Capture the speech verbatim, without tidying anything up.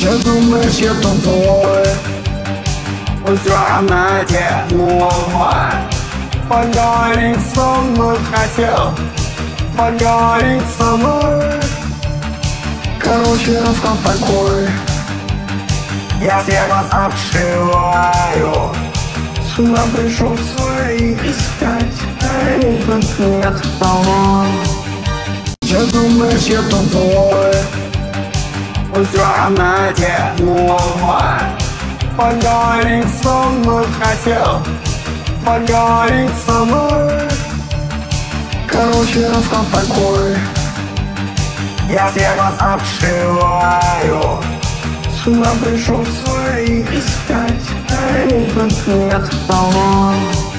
Че думаешь, я тупой? Устроил на тему. Поговорить со мной хотел, поговорить со мной. Короче, расклад такой: я всех вас обшиваю. Сюда пришел своих искать, а их нет того. Че думаешь, я тупой? Устроил на тему. Поговорить со мной хотел, поговорить со мной. Короче, расклад такой: я всех вас обшиваю. Сюда пришел своих искать, а их нет того.